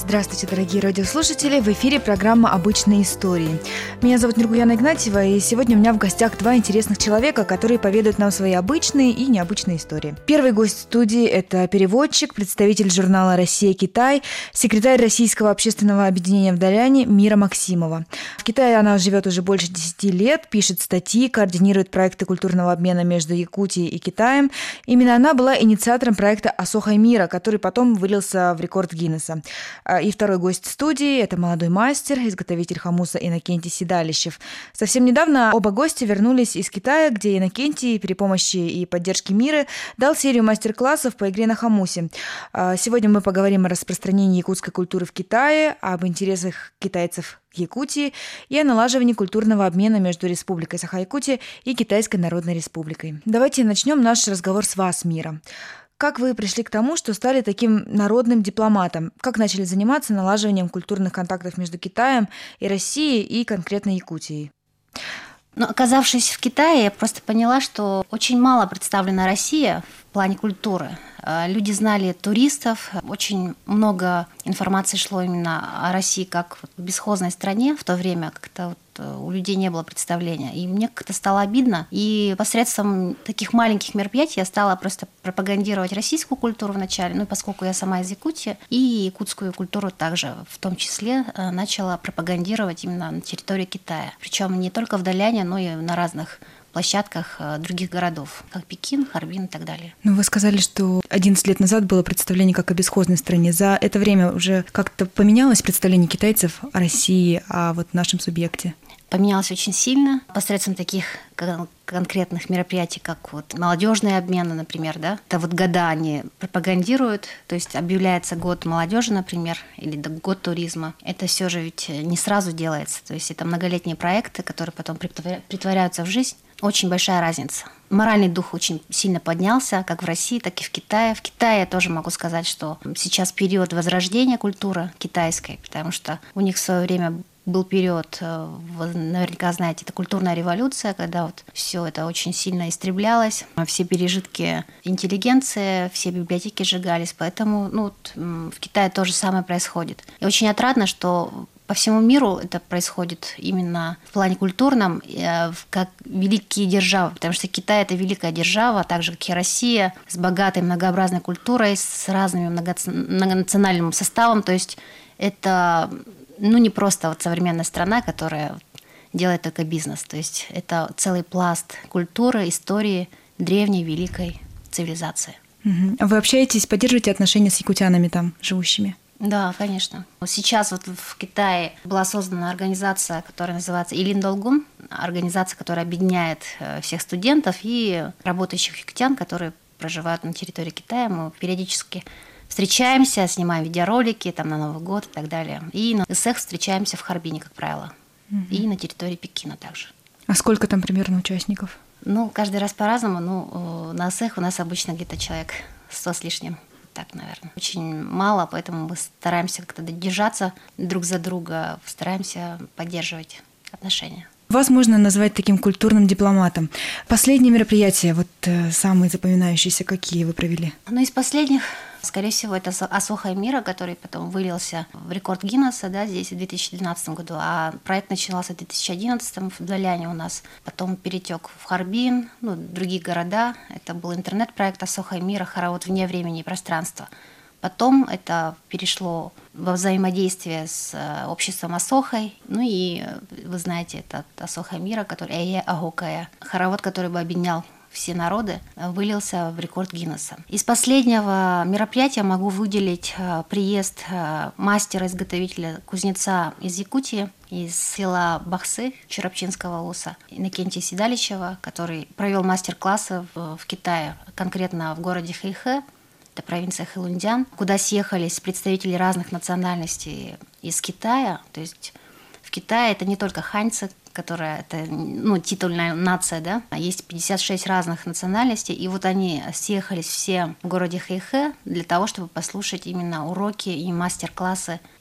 Здравствуйте, дорогие радиослушатели! В эфире программа «Обычные истории». Меня зовут Нургуяна Игнатьева, и сегодня у меня в гостях два интересных человека, которые поведают нам свои обычные и необычные истории. Первый гость студии – это переводчик, представитель журнала «Россия-Китай», секретарь Российского общественного объединения в Даляне Мира Максимова. В Китае она живет уже больше 10 лет, пишет статьи, координирует проекты культурного обмена между Якутией и Китаем. Именно она была инициатором проекта «Асохай Мира», который потом вылился в рекорд Гиннесса. И второй гость студии – это молодой мастер, изготовитель хомуса Иннокентий Седалищев. Совсем недавно оба гостя вернулись из Китая, где Иннокентий при помощи и поддержке Мира дал серию мастер-классов по игре на хомусе. Сегодня мы поговорим о распространении якутской культуры в Китае, об интересах китайцев к Якутии и о налаживании культурного обмена между Республикой Саха-Якутия и Китайской Народной Республикой. Давайте начнем наш разговор с вас, Мира. Как вы пришли к тому, что стали таким народным дипломатом? Как начали заниматься налаживанием культурных контактов между Китаем и Россией и конкретно Якутией? Оказавшись в Китае, я просто поняла, что очень мало представлена Россия в плане культуры. Люди знали туристов, очень много информации шло именно о России как в бесхозной стране в то время, как-то у людей не было представления. И мне как-то стало обидно. И посредством таких маленьких мероприятий я стала просто пропагандировать российскую культуру вначале, поскольку я сама из Якутии, и якутскую культуру также в том числе начала пропагандировать именно на территории Китая. Причем не только в Даляне, но и на разных площадках других городов, как Пекин, Харбин и так далее. Вы сказали, что 11 лет назад было представление как о бесхозной стране. За это время уже как-то поменялось представление китайцев о России, о нашем субъекте? Поменялось очень сильно посредством таких конкретных мероприятий, как молодежные обмены, например, да. Это года они пропагандируют, то есть объявляется год молодежи, например, или год туризма. Это все же ведь не сразу делается, то есть это многолетние проекты, которые потом притворяются в жизнь. Очень большая разница. Моральный дух очень сильно поднялся, как в России, так и в Китае. В Китае я тоже могу сказать, что сейчас период возрождения культуры китайской, потому что у них в свое время был период, вы наверняка знаете, это культурная революция, когда все это очень сильно истреблялось, все пережитки интеллигенции, все библиотеки сжигались, поэтому в Китае то же самое происходит. И очень отрадно, что по всему миру это происходит именно в плане культурном, как великие державы, потому что Китай – это великая держава, так же, как и Россия, с богатой многообразной культурой, с разным многонациональным составом, то есть это не просто современная страна, которая делает только бизнес, то есть это целый пласт культуры, истории древней, великой цивилизации. А вы общаетесь, поддерживаете отношения с якутянами там живущими? Да, конечно. Сейчас в Китае была создана организация, которая называется Илин Долгун, организация, которая объединяет всех студентов и работающих якутян, которые проживают на территории Китая. Мы периодически встречаемся, снимаем видеоролики на Новый год и так далее. И на ИСЭХ встречаемся в Харбине, как правило. И на территории Пекина также. А сколько там примерно участников? Каждый раз по-разному. На ИСЭХ у нас обычно где-то человек 100 с лишним. Так, наверное. Очень мало, поэтому мы стараемся как-то держаться друг за друга, стараемся поддерживать отношения. Вас можно назвать таким культурным дипломатом. Последние мероприятия, самые запоминающиеся, какие вы провели? Из последних, скорее всего, это «Асохай Мира», который потом вылился в рекорд Гиннесса, здесь в 2012 году, а проект начинался в 2011 в Даляне у нас, потом перетек в Харбин, другие города. Это был интернет-проект «Асохай Мира», хоровод вне времени и пространства. Потом это перешло во взаимодействие с обществом Асохай. И вы знаете, это Асохай Мира, который Эе Агукая, хоровод, который бы объединял все народы, вылился в рекорд Гиннесса. Из последнего мероприятия могу выделить приезд мастера-изготовителя кузнеца из Якутии, из села Бахсы Черопчинского улуса, Иннокентия Седалищева, который провел мастер-классы в Китае, конкретно в городе Хэйхэ. Это провинция Хэлунцзян, куда съехались представители разных национальностей из Китая. То есть в Китае это не только ханьцы, которая это титульная нация, да, есть 56 разных национальностей, и они съехались все в городе Хэйхэ для того, чтобы послушать именно уроки и мастер-классы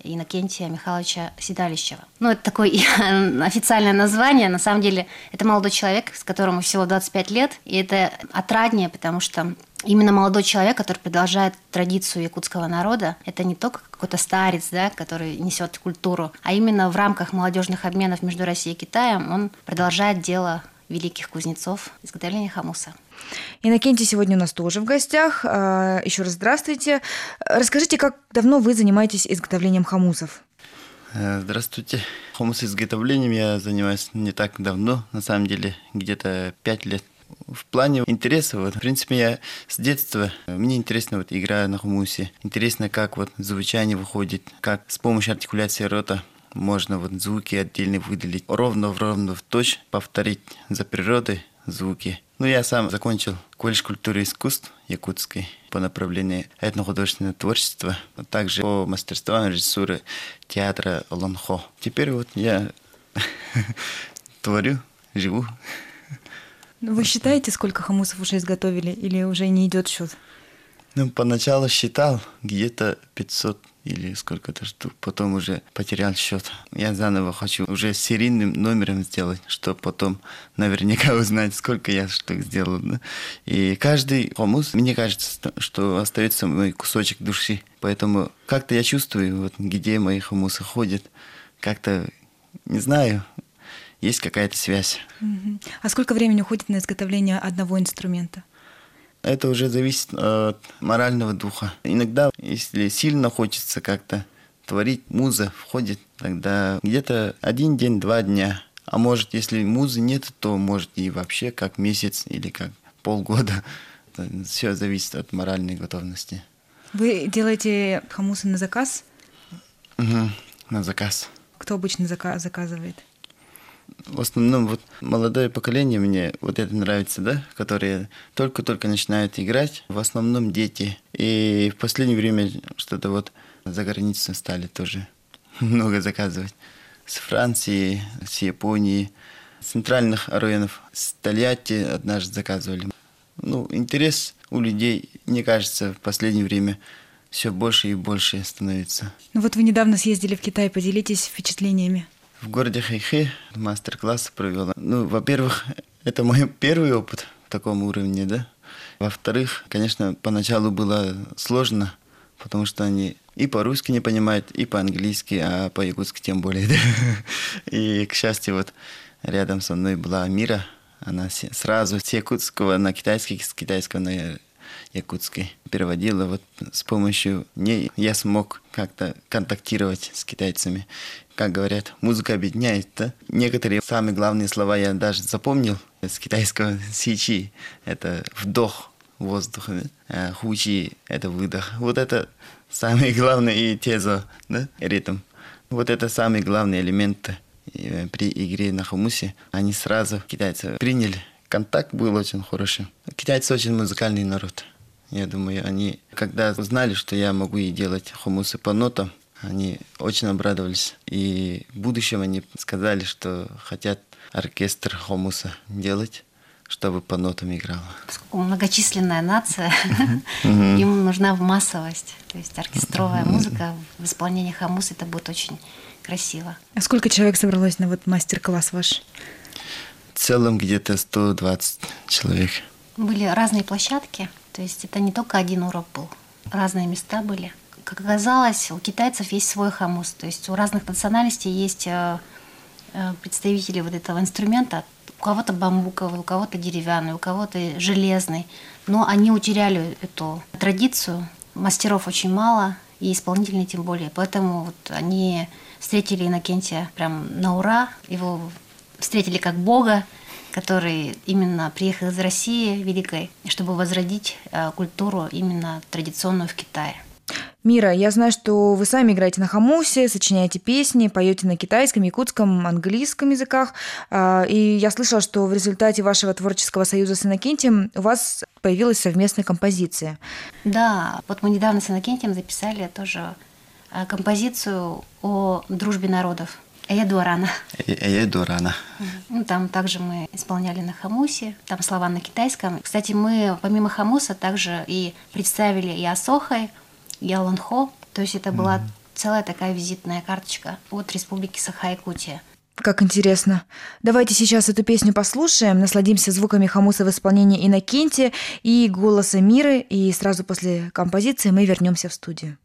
Иннокентия Михайловича Седалищева. Ну, это такое официальное название. На самом деле, это молодой человек, с которому всего 25 лет. И это отраднее, потому что именно молодой человек, который продолжает традицию якутского народа, это не только какой-то старец, да, который несет культуру, а именно в рамках молодежных обменов между Россией и Китаем он продолжает дело великих кузнецов изготовления хомуса. Иннокентий сегодня у нас тоже в гостях. Еще раз здравствуйте. Расскажите, как давно вы занимаетесь изготовлением хомусов? Здравствуйте. Хомусоизготовлением я занимаюсь не так давно, на самом деле, где-то 5 лет. В плане интереса, в принципе, я с детства, мне интересно игра на хомусе. Интересно, как звучание выходит, как с помощью артикуляции рота можно звуки отдельно выделить, ровно в точь повторить за природой звуки. Я сам закончил колледж культуры и искусств якутской по направлению этнохудожественного творчества, а также по мастерству режиссуры театра Лонхо. Теперь я творю, живу. Вы считаете, сколько хомусов уже изготовили, или уже не идет счет? Поначалу считал где-то 500 или сколько-то штук, потом уже потерял счет. Я заново хочу уже серийным номером сделать, чтобы потом наверняка узнать, сколько я штук сделал. Да? И каждый хомус, мне кажется, что остается мой кусочек души. Поэтому как-то я чувствую, где мои хомусы ходят, как-то, не знаю, есть какая-то связь. А сколько времени уходит на изготовление одного инструмента? Это уже зависит от морального духа. Иногда, если сильно хочется как-то творить, муза входит, тогда где-то 1 день, 2 дня. А может, если музы нет, то может и вообще как месяц или как полгода. Все зависит от моральной готовности. Вы делаете хомусы на заказ? Угу, на заказ. Кто обычно заказывает? В основном молодое поколение мне это нравится, да, которые только-только начинают играть, в основном дети. И в последнее время что-то за границей стали тоже много заказывать. С Франции, с Японии, с центральных районов, с Тольятти однажды заказывали. Интерес у людей, мне кажется, в последнее время все больше и больше становится. Вы недавно съездили в Китай, поделитесь впечатлениями. В городе Хэйхэ мастер-класс провела. Во-первых, это мой первый опыт в таком уровне, да. Во-вторых, конечно, поначалу было сложно, потому что они и по-русски не понимают, и по-английски, а по-якутски тем более, да. И, к счастью, рядом со мной была Мира. Она сразу с якутского на китайский, с китайского на якутский переводила. С помощью ней я смог как-то контактировать с китайцами. Как говорят, музыка объединяет, да? Некоторые самые главные слова я даже запомнил с китайского. Сичи – это вдох воздуха, да? Хучи – это выдох. Это самые главные тезо, да? Ритм. Это самые главные элементы при игре на хомусе. Они сразу, китайцы, приняли. Контакт был очень хороший. Китайцы очень музыкальный народ. Я думаю, они, когда узнали, что я могу и делать хомусы по нотам, они очень обрадовались. И в будущем они сказали, что хотят оркестр хомуса делать, чтобы по нотам играла. Поскольку многочисленная нация, им нужна массовость. То есть оркестровая музыка в исполнении хомуса, это будет очень красиво. А сколько человек собралось на мастер-класс ваш? В целом где-то 120 человек. Были разные площадки, то есть это не только один урок был, разные места были. Как оказалось, у китайцев есть свой хомус, то есть у разных национальностей есть представители этого инструмента. У кого-то бамбуковый, у кого-то деревянный, у кого-то железный. Но они утеряли эту традицию. Мастеров очень мало, и исполнителей тем более. Поэтому они встретили Иннокентия прям на ура. Его встретили как бога, который именно приехал из России великой, чтобы возродить культуру именно традиционную в Китае. Мира, я знаю, что вы сами играете на хомусе, сочиняете песни, поете на китайском, якутском, английском языках. И я слышала, что в результате вашего творческого союза с Иннокентием у вас появилась совместная композиция. Да, мы недавно с Иннокентием записали тоже композицию о дружбе народов. «Эеду Арана». «Эеду Арана». Там также мы исполняли на хомусе, там слова на китайском. Кстати, мы помимо хомуса также и представили и Асохай, и Аланхо. То есть это была целая такая визитная карточка от Республики Саха-Якутия. Как интересно. Давайте сейчас эту песню послушаем, насладимся звуками хомуса в исполнении Иннокентия и голоса Миры, и сразу после композиции мы вернемся в студию.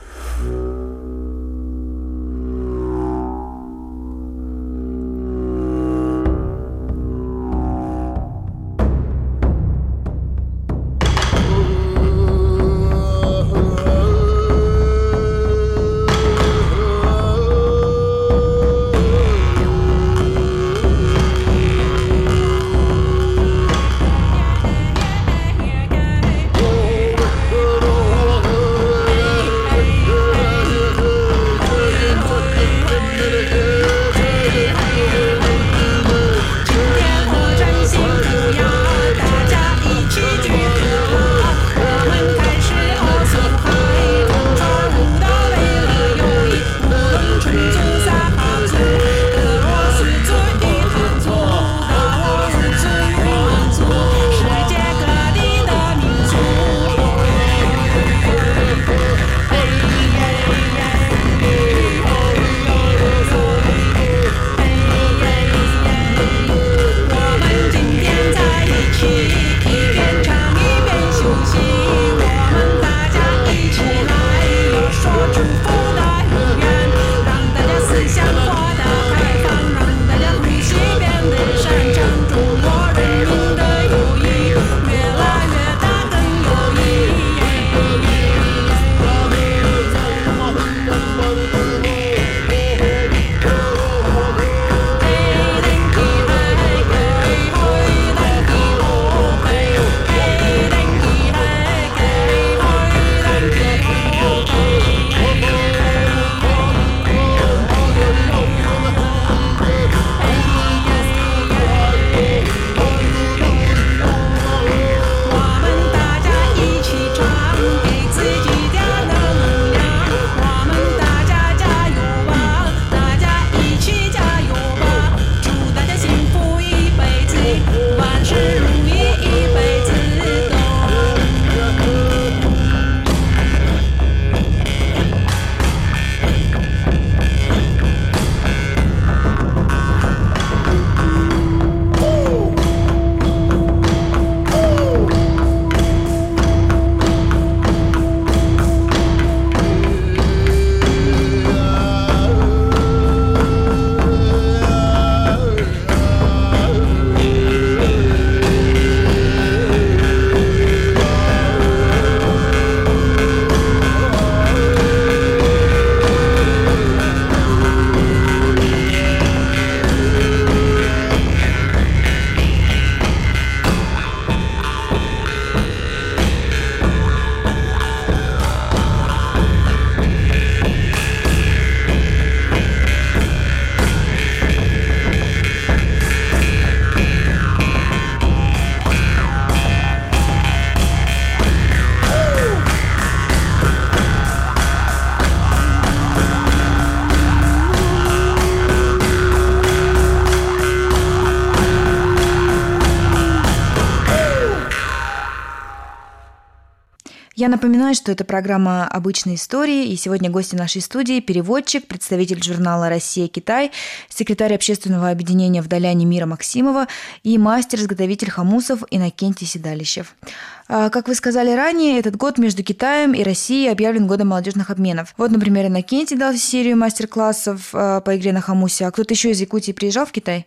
Я напоминаю, что это программа «Обычные истории», и сегодня гости нашей студии – переводчик, представитель журнала «Россия-Китай», секретарь общественного объединения «В Доляне Мира» Максимова и мастер-изготовитель хомусов Иннокентий Седалищев. Как вы сказали ранее, этот год между Китаем и Россией объявлен годом молодежных обменов. Вот, например, Иннокентий дал серию мастер-классов по игре на хомусе. А кто-то еще из Якутии приезжал в Китай?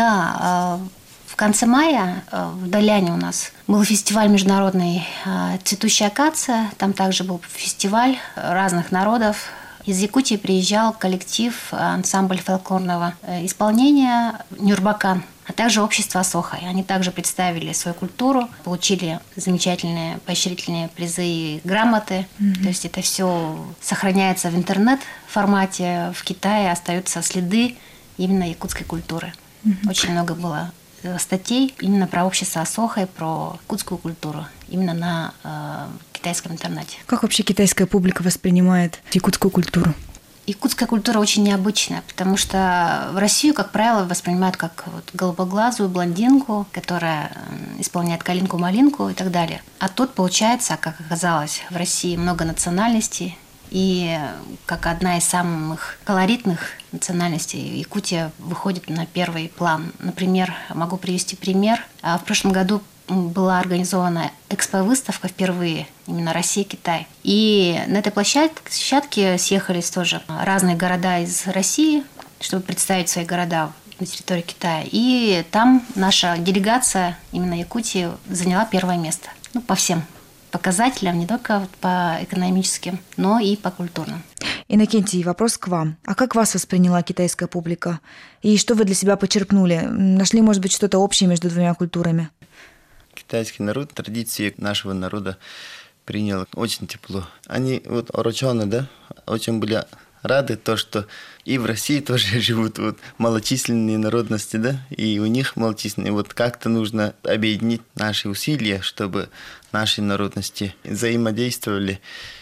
Да, в конце мая в Доляне у нас был фестиваль международный «Цветущая акация». Там также был фестиваль разных народов. Из Якутии приезжал коллектив, ансамбль фольклорного исполнения «Нюрбакан», а также общество «Асохай». Они также представили свою культуру, получили замечательные поощрительные призы и грамоты. То есть это все сохраняется в интернет-формате. В Китае остаются следы именно якутской культуры. Очень много было статей именно про общество Асохай, про якутскую культуру, именно на китайском интернете. Как вообще китайская публика воспринимает якутскую культуру? Якутская культура очень необычная, потому что в Россию, как правило, воспринимают как вот голубоглазую блондинку, которая исполняет калинку-малинку и так далее. А тут, получается, как оказалось, в России много национальностей, И как одна из самых колоритных национальностей Якутия выходит на первый план. Например, могу привести пример. В прошлом году была организована экспо-выставка впервые, именно Россия-Китай. И на этой площадке съехались тоже разные города из России, чтобы представить свои города на территории Китая. И там наша делегация, именно Якутии, заняла первое место. По всем показателям, не только по экономическим, но и по культурным. Иннокентий, вопрос к вам. А как вас восприняла китайская публика? И что вы для себя почерпнули? Нашли, может быть, что-то общее между двумя культурами? Китайский народ, традиции нашего народа принял очень тепло. Они орочоны, да, очень были рады то, что и в России тоже живут малочисленные народности, да, и у них малочисленные. Как-то нужно объединить наши усилия, чтобы наши народности взаимодействовали.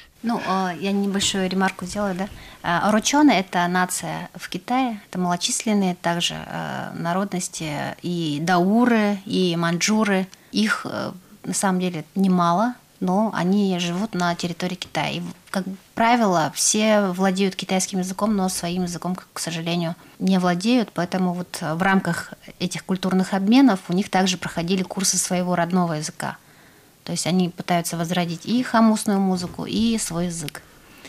Я небольшую ремарку сделаю, да. Орочоны – это нация в Китае, это малочисленные также народности, и дауры, и маньчжуры. Их на самом деле немало, но они живут на территории Китая. И, как правило, все владеют китайским языком, но своим языком, к сожалению, не владеют. Поэтому в рамках этих культурных обменов у них также проходили курсы своего родного языка. То есть они пытаются возродить и хамусную музыку, и свой язык.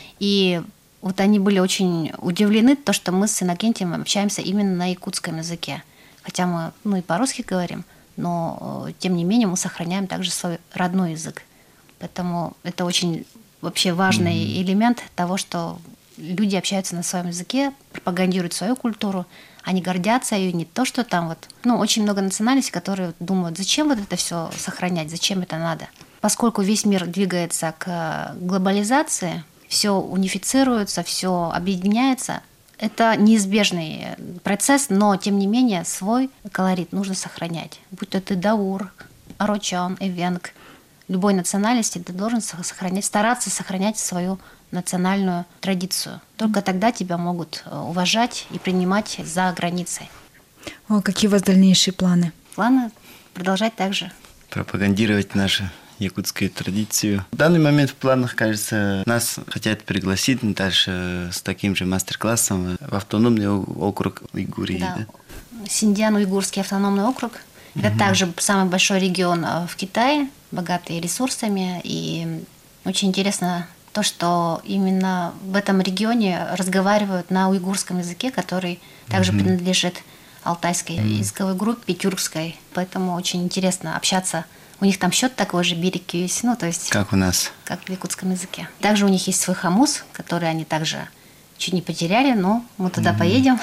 И они были очень удивлены, то, что мы с Иннокентием общаемся именно на якутском языке. Хотя мы и по-русски говорим, но тем не менее мы сохраняем также свой родной язык. Поэтому это очень вообще важный элемент того, что люди общаются на своем языке, пропагандируют свою культуру, они гордятся ее, не то, что там очень много национальностей, которые думают, зачем это все сохранять, зачем это надо. Поскольку весь мир двигается к глобализации, все унифицируется, все объединяется, это неизбежный процесс, но тем не менее свой колорит нужно сохранять. Будь то ты даур, орочон, эвенг, любой национальности ты должен стараться сохранять свою национальную традицию. Только тогда тебя могут уважать и принимать за границей. Какие у вас дальнейшие планы? Планы продолжать также. Пропагандировать нашу якутскую традицию. В данный момент в планах, кажется, нас хотят пригласить дальше с таким же мастер-классом в автономный округ Уйгурии. Да. Синьцзян-Уйгурский автономный округ. Это также самый большой регион в Китае, богатый ресурсами. И очень интересно то, что именно в этом регионе разговаривают на уйгурском языке, который также принадлежит алтайской языковой группе, тюркской. Поэтому очень интересно общаться. У них там счет такой же, бирикюсь, то есть... Как у нас. Как в якутском языке. Также у них есть свой хамус, который они также чуть не потеряли, но мы туда поедем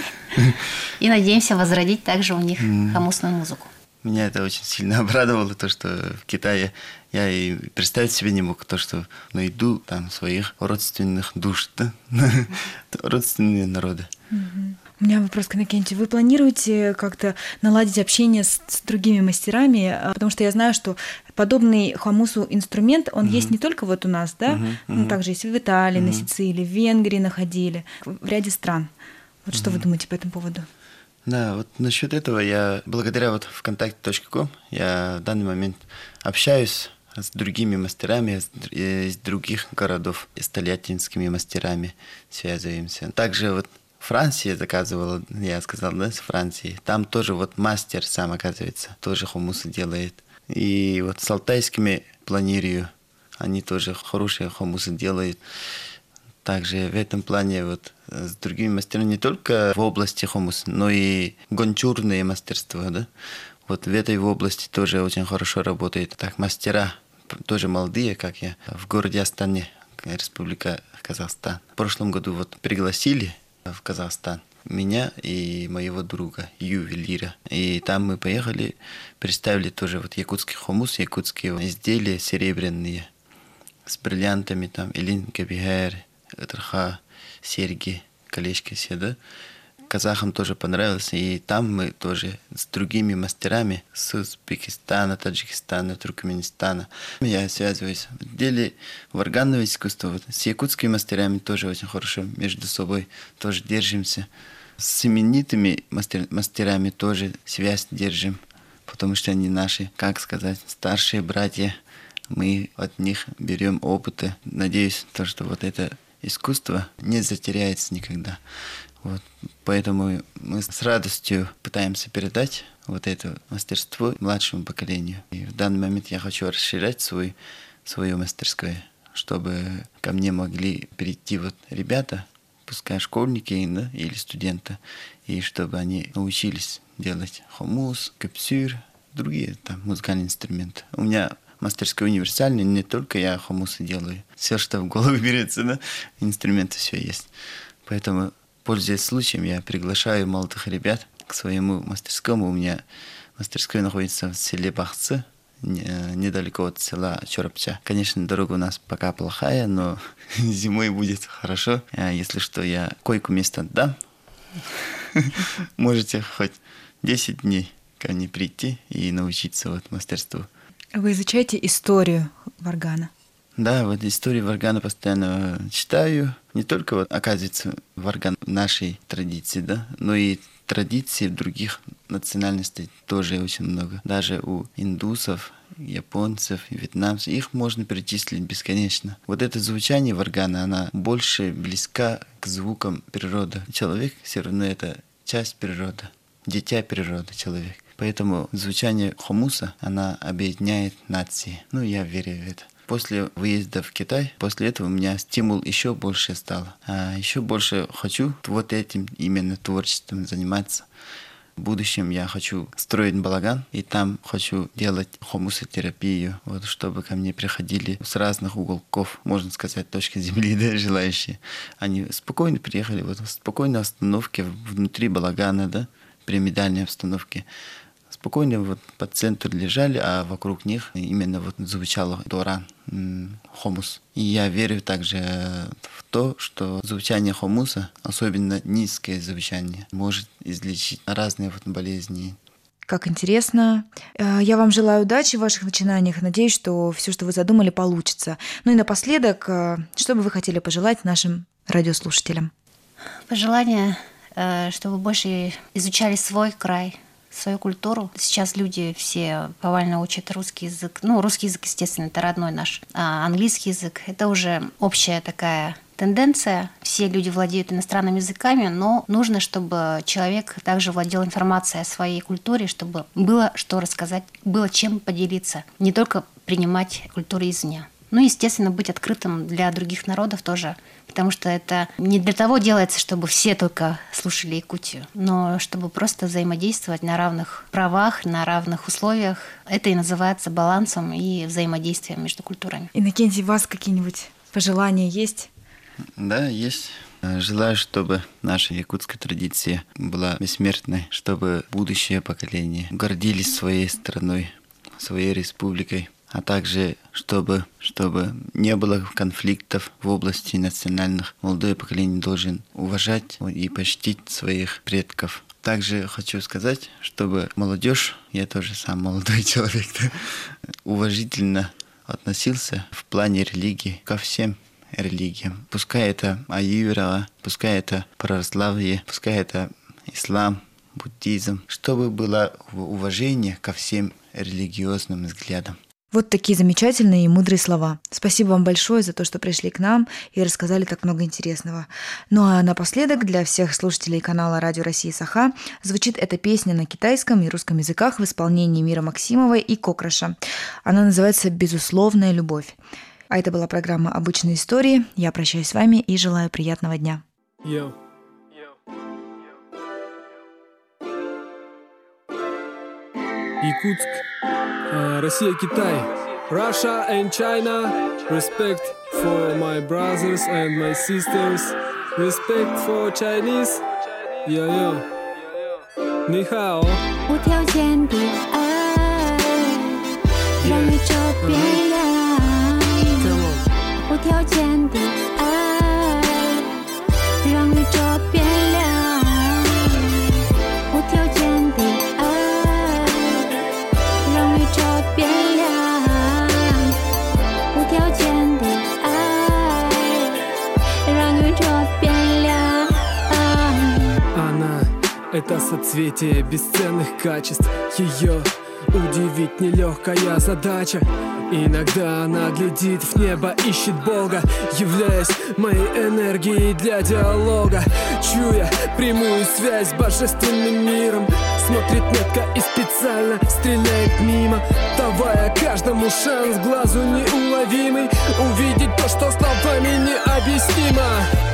и надеемся возродить также у них хамусную музыку. Меня это очень сильно обрадовало, то, что в Китае я и представить себе не мог, то, что найду там своих родственных душ, да? Родственные народы. У меня вопрос к Иннокентию. Вы планируете как-то наладить общение с другими мастерами? Потому что я знаю, что подобный хамусу инструмент, он есть не только у нас, да? Также есть в Италии, на Сицилии, в Венгрии находили, в ряде стран. Что вы думаете по этому поводу? Да, насчет этого я благодаря ВКонтакте.ком я в данный момент общаюсь с другими мастерами из других городов, с тольяттинскими мастерами связываемся. Также Франция заказывала, я сказал, да, с Франции. Там тоже мастер сам, оказывается, тоже хумусы делает. И с алтайскими планирую, они тоже хорошие хумусы делают. Также в этом плане с другими мастерами не только в области хумуса, но и гончурное мастерство, да. В этой области тоже очень хорошо работает. Так, мастера тоже молодые, как я, в городе Астане, Республика Казахстан. В прошлом году пригласили в Казахстан меня и моего друга ювелира. И там мы поехали, представили тоже якутский хумус, якутские изделия серебряные с бриллиантами, там, илинка, бигер, траха, серьги, колечки все, да. Казахам тоже понравилось, и там мы тоже с другими мастерами с Узбекистана, Таджикистана, Туркменистана. Я связываюсь в деле в органном искусстве. С якутскими мастерами тоже очень хорошо между собой тоже держимся. С именитыми мастерами тоже связь держим, потому что они наши, как сказать, старшие братья. Мы от них берем опыт. Надеюсь, что это искусство не затеряется никогда. Вот. Поэтому мы с радостью пытаемся передать вот это мастерство младшему поколению. И в данный момент я хочу расширять свою мастерскую, чтобы ко мне могли прийти вот ребята, пускай школьники, да, или студенты, и чтобы они научились делать хомус, капсюр, другие там музыкальные инструменты. У меня мастерская универсальная, не только я хомусы делаю. Все, что в голову берется, да, инструменты все есть. Поэтому, пользуясь случаем, я приглашаю молодых ребят к своему мастерскому. У меня мастерская находится в селе Бахцы, недалеко от села Чорапча. Конечно, дорога у нас пока плохая, но зимой будет хорошо. Если что, я койку место отдам. Можете хоть 10 дней ко мне прийти и научиться вот мастерству. Вы изучаете историю варгана? Да, вот историю варгана постоянно читаю. Не только вот, оказывается, варган нашей традиции, да, но и традиций других национальностей тоже очень много. Даже у индусов, японцев, вьетнамцев, их можно перечислить бесконечно. Вот это звучание варгана, она больше близка к звукам природы. Человек все равно это часть природы, дитя природы человек. Поэтому звучание хомуса, она объединяет нации. Ну, я верю в это. После выезда в Китай, после этого у меня стимул еще больше стал. Еще больше хочу вот этим именно творчеством заниматься. В будущем я хочу строить балаган, и там хочу делать хомусотерапию, вот, чтобы ко мне приходили с разных уголков, можно сказать, точки земли, да, желающие. Они спокойно приехали, вот, в спокойной остановке внутри балагана, да, пирамидальной обстановке. Спокойно вот по центру лежали, а вокруг них именно вот звучало доран, хомус. И я верю также в то, что звучание хомуса, особенно низкое звучание, может излечить разные вот болезни. Как интересно. Я вам желаю удачи в ваших начинаниях. Надеюсь, что все, что вы задумали, получится. Ну и напоследок, что бы вы хотели пожелать нашим радиослушателям? Пожелание, чтобы больше изучали свой край, свою культуру. Сейчас люди все повально учат русский язык. Ну, русский язык, естественно, это родной наш. А английский язык — это уже общая такая тенденция. Все люди владеют иностранными языками, но нужно, чтобы человек также владел информацией о своей культуре, чтобы было что рассказать, было чем поделиться. Не только принимать культуру извне. Ну, естественно, быть открытым для других народов тоже, потому что это не для того делается, чтобы все только слушали Якутию, но чтобы просто взаимодействовать на равных правах, на равных условиях. Это и называется балансом и взаимодействием между культурами. Иннокентий, у вас какие-нибудь пожелания есть? Да, есть. Желаю, чтобы наша якутская традиция была бессмертной, чтобы будущее поколение гордились своей страной, своей республикой, а также чтобы не было конфликтов в области национальных. Молодое поколение должен уважать и почтить своих предков. Также хочу сказать, чтобы молодежь, я тоже сам молодой человек, да, уважительно относился в плане религии ко всем религиям. Пускай это аюра, пускай это православие, пускай это ислам, буддизм, чтобы было уважение ко всем религиозным взглядам. Вот такие замечательные и мудрые слова. Спасибо вам большое за то, что пришли к нам и рассказали так много интересного. Ну а напоследок для всех слушателей канала Радио России Саха звучит эта песня на китайском и русском языках в исполнении Мира Максимовой и Кокраша. Она называется «Безусловная любовь». А это была программа «Обычные истории». Я прощаюсь с вами и желаю приятного дня. Якутск, Россия, Китай, Russia and China. Respect for my brothers and my sisters. Respect for Chinese. Yo. 你好。 无条件的爱，让宇宙变亮。无条件的爱，让宇宙变亮。无条件的爱，让宇宙变亮。无条件的爱，让宇宙变亮。 Она — это соцветие бесценных качеств. Ее удивить нелегкая задача. Иногда она глядит в небо, ищет Бога, являясь моей энергией для диалога. Чуя прямую связь с божественным миром, смотрит метко и специально стреляет мимо, давая каждому шанс глазу неуловимый увидеть то, что словами необъяснимо.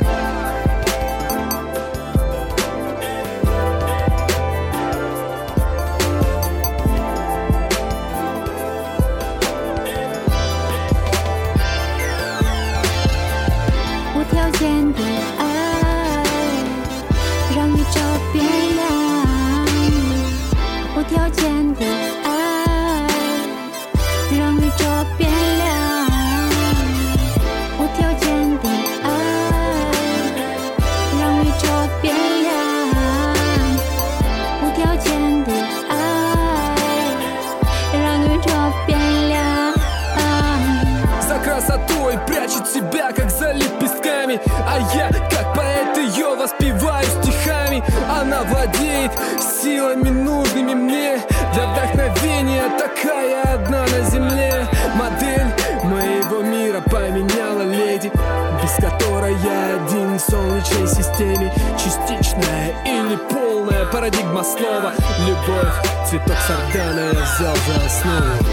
Прячет себя, как за лепестками, а я, как поэт, ее воспеваю стихами. Она владеет силами, нужными мне для вдохновения, такая одна на земле. Модель моего мира поменяла леди, без которой я один в солнечной системе. Частичная или полная парадигма слова. Любовь, цветок сардана я взял за основу.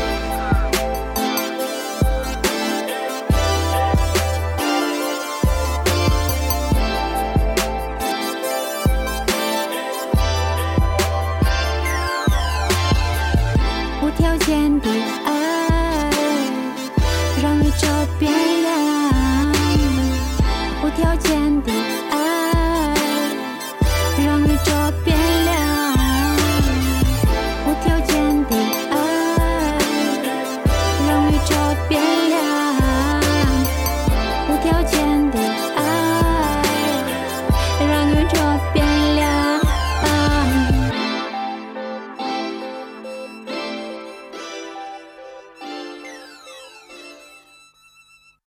变亮。